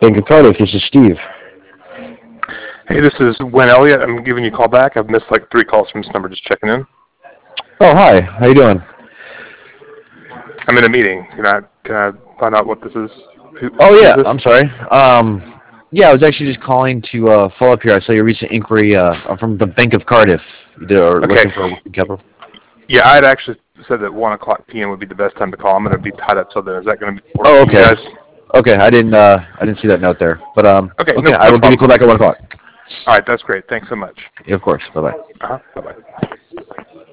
Bank of Cardiff, this is Steve. Hey, this is Wayne Elliott. I'm giving you a call back. I've missed like 3 calls from this number, just checking in. Oh, hi. How you doing? I'm in a meeting. Can I find out what this is? Oh, yeah. Who's this? I'm sorry. Yeah, I was actually just calling to follow up here. I saw your recent inquiry from the Bank of Cardiff. You are Okay. looking for working capital. Yeah, I had actually said that 1 o'clock p.m. would be the best time to call. I'm going to be tied up till then. Is that going to work Oh, for you okay. guys? Okay, I didn't see that note there. But Okay, okay, no I will give you a problem. call back at 1 o'clock. All right, that's great. Thanks so much. Yeah, of course. Bye-bye. Bye-bye.